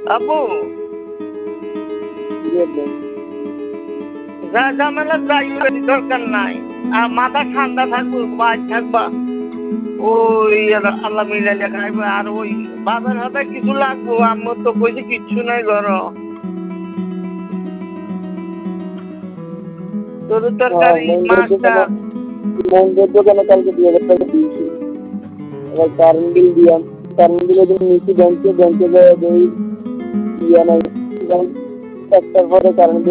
আপু যা ঝামেলা যাই দরকার নাই, আর মাথা ঠান্ডা থাকবো, বাজ থাকবা, ওই আল্লাহ মিলাইলে খাইবে। আর ওই বাজার হাতে কিছু লাগবো, আমার তো কইছি কিচ্ছু নাই ঘর। গরুর তরকারি, মাছটা দোকানে কালকে 2,000 টাকা দিয়েছি, এবার কারেন্ট বিল দিলাম, কারেন্ট বিলে নিচ্ছি ব্যাংকে, ব্যাংকে দেয় ইয়ে নাই, একটার পরে কারেন্ট